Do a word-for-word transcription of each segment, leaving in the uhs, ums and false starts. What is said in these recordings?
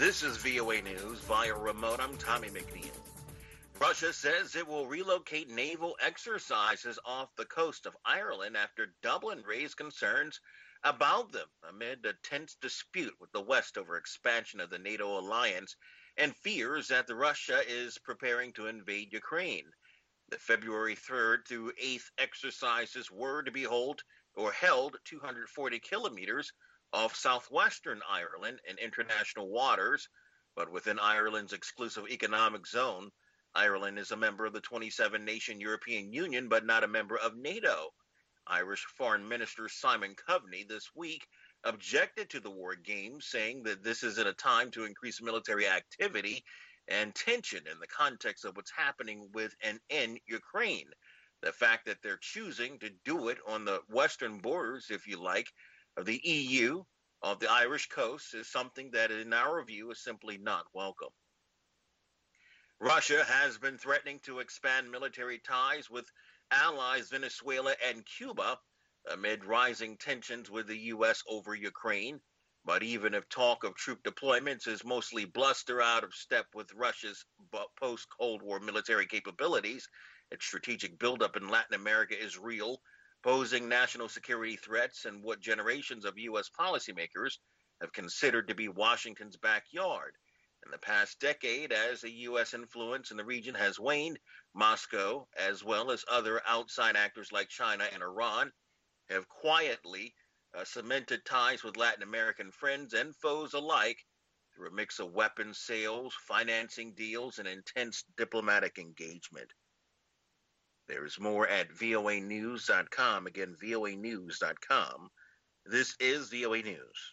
This is V O A News via remote. I'm Tommy McNeil. Russia says it will relocate naval exercises off the coast of Ireland after Dublin raised concerns about them amid a tense dispute with the West over expansion of the NATO alliance and fears that the Russia is preparing to invade Ukraine. The February third through eighth exercises were to be held or held two hundred forty kilometers off southwestern Ireland in international waters, but within Ireland's exclusive economic zone. Ireland is a member of the twenty-seven nation European Union, but not a member of NATO. Irish Foreign Minister Simon Coveney this week objected to the war games, saying that this is at a time to increase military activity and tension in the context of what's happening with and in Ukraine. The fact that they're choosing to do it on the western borders, if you like, of the E U, of the Irish coast, is something that, in our view, is simply not welcome. Russia has been threatening to expand military ties with allies Venezuela and Cuba amid rising tensions with the U S over Ukraine. But even if talk of troop deployments is mostly bluster out of step with Russia's post-Cold War military capabilities, its strategic buildup in Latin America is real, posing national security threats and what generations of U S policymakers have considered to be Washington's backyard. In the past decade, as the U S influence in the region has waned, Moscow, as well as other outside actors like China and Iran, have quietly uh, cemented ties with Latin American friends and foes alike through a mix of weapons sales, financing deals, and intense diplomatic engagement. There's more at V O A news dot com. Again, V O A news dot com. This is V O A News.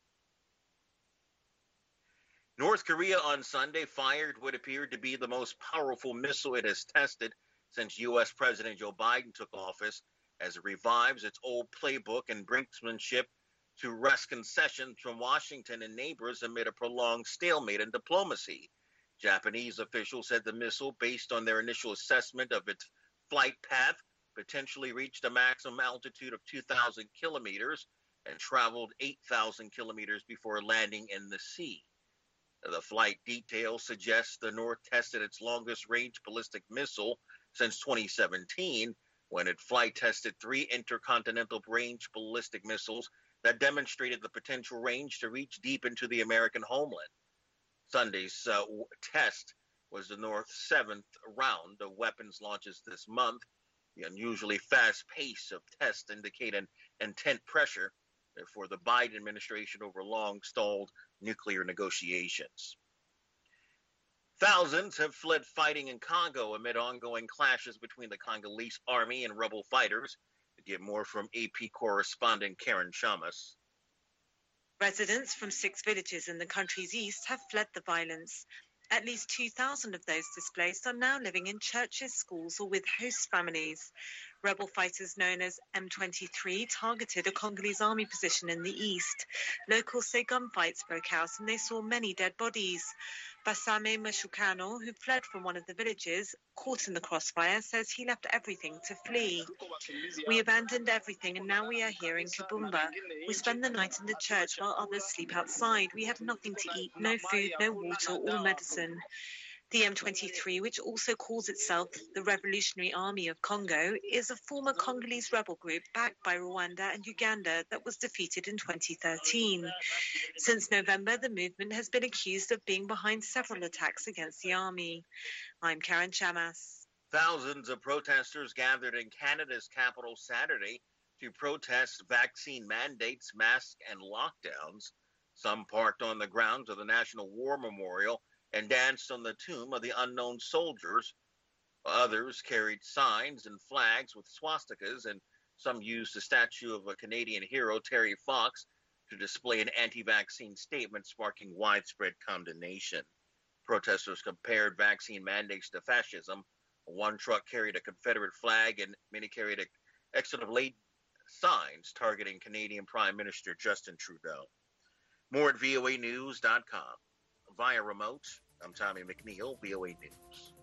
North Korea on Sunday fired what appeared to be the most powerful missile it has tested since U S President Joe Biden took office, as it revives its old playbook and brinksmanship to wrest concessions from Washington and neighbors amid a prolonged stalemate in diplomacy. Japanese officials said the missile, based on their initial assessment of its flight path, potentially reached a maximum altitude of two thousand kilometers and traveled eight thousand kilometers before landing in the sea. The flight details suggest the North tested its longest range ballistic missile since twenty seventeen, when it flight tested three intercontinental range ballistic missiles that demonstrated the potential range to reach deep into the American homeland. Sunday's uh, test was the North's seventh round of weapons launches this month. The unusually fast pace of tests indicate an intent pressure for the Biden administration over long-stalled nuclear negotiations. Thousands have fled fighting in Congo amid ongoing clashes between the Congolese army and rebel fighters. To get more from A P correspondent Karen Chamas. Residents from six villages in the country's east have fled the violence. At least two thousand of those displaced are now living in churches, schools, or with host families. Rebel fighters known as M twenty-three targeted a Congolese army position in the east. Locals say gunfights broke out and they saw many dead bodies. Basame Mashukano, who fled from one of the villages caught in the crossfire, says he left everything to flee. We abandoned everything and now we are here in Kibumba. We spend the night in the church while others sleep outside. We have nothing to eat, no food, no water or medicine. The M twenty-three, which also calls itself the Revolutionary Army of Congo, is a former Congolese rebel group backed by Rwanda and Uganda that was defeated in twenty thirteen. Since November, the movement has been accused of being behind several attacks against the army. I'm Karen Chamas. Thousands of protesters gathered in Canada's capital Saturday to protest vaccine mandates, masks, and lockdowns. Some parked on the grounds of the National War Memorial and danced on the tomb of the unknown soldiers. Others carried signs and flags with swastikas, and some used the statue of a Canadian hero, Terry Fox, to display an anti-vaccine statement sparking widespread condemnation. Protesters compared vaccine mandates to fascism. One truck carried a Confederate flag and many carried exit-of-late signs targeting Canadian Prime Minister Justin Trudeau. More at V O A news dot com. Via remote, I'm Tommy McNeil, V O A News.